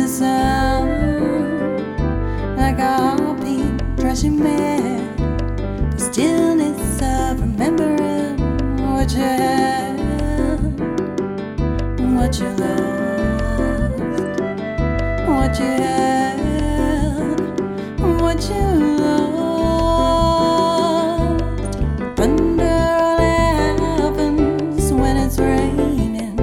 the sun, like a heartbeat dressing mad. The stillness of remembering what you had, what you lost, what you had, what you lost. Thunder only happens when it's raining.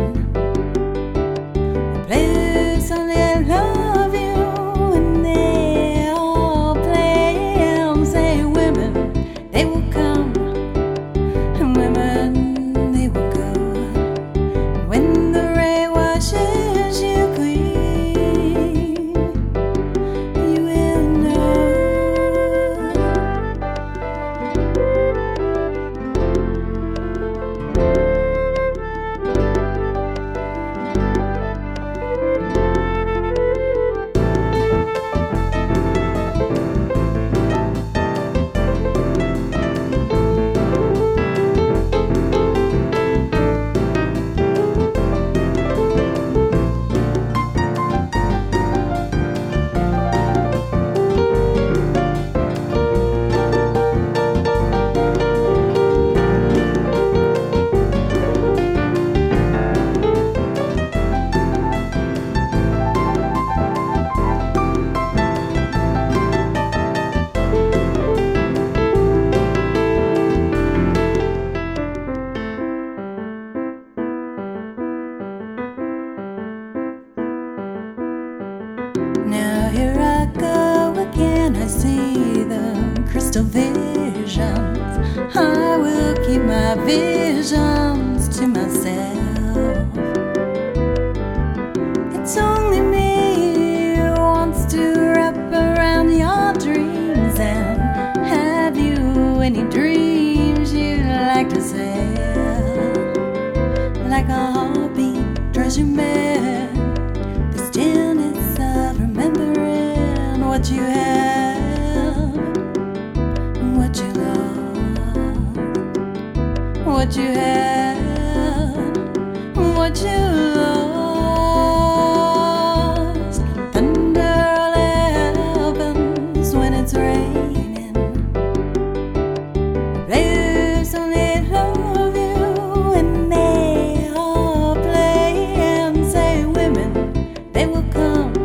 The players only love you when they all play and say women, they will come, and women, they will go. When the rain washes you clean, you will know. Now here I go again, I see the crystal visions. I will keep my visions to myself. It's only me who wants to wrap around your dreams. And have you any dreams you'd like to sell? Like a heartbeat drives you mad. The stillness of remembering what you have, what you lost, what you had, what you lost. Thunder only happens when it's raining. Players only love you when they all play and say women, they will come,